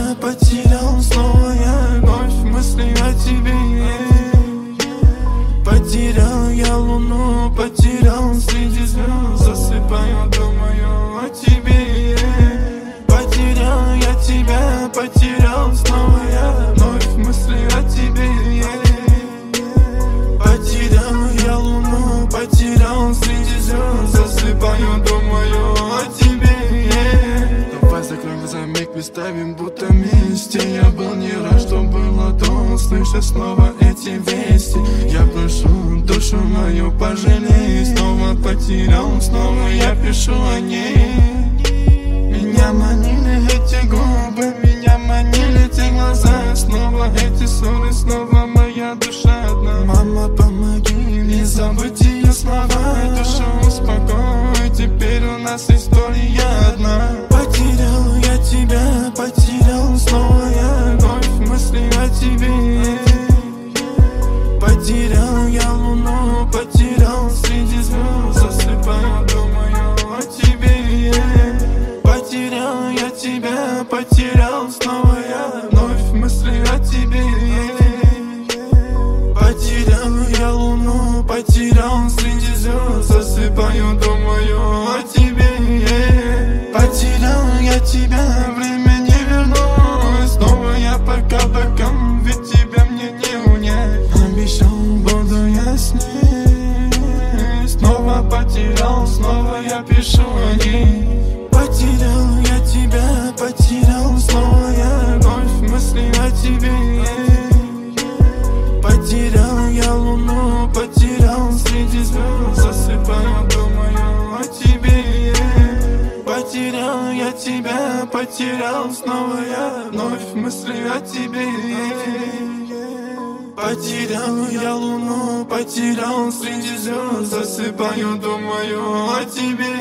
потерял, снова я вновь мысли о тебе. Потерял я луну, потерял среди звезд, засыпаю, думаю о тебе. Потерял я тебя, потерял, снова я вновь мысли о тебе. Потерял я луну, потерял среди звезд, засыпаю, думаю о тебе. Давай закроем глаза, миг представим, будто вместе. Я был не рад, что было то, слыша снова эти вести. Я прошу душу мою пожалей, снова потерял, снова я пишу о ней. Меня манили эти губы, меня манили эти глаза, снова эти ссоры, снова моя душа одна. Мама, помоги, не забудь ее слова, душу успокой, теперь у нас история одна. Потерял я тебя, потерял, снова я вновь мысли о тебе. Потерял я луну, потерял среди звезд, засыпаю, думаю о тебе. Потерял я тебя, потерял, снова я вновь мысли о тебе. Потерял я луну, потерял среди звезд, засыпаю, думаю о тебе. Потерял я тебя, время не вернуть, снова я пока боком, ведь тебя мне не унять. Обещал, буду я с ней, снова потерял, снова я пишу о ней. Потерял я тебя, потерял, снова я вновь мысли о тебе. Потерял я луну, потерял среди звезд, засыпаю, думаю о тебе. Потерял я тебя, потерял, снова я вновь мысли о тебе. Потерял я луну, потерял среди звезд, засыпаю, думаю о тебе.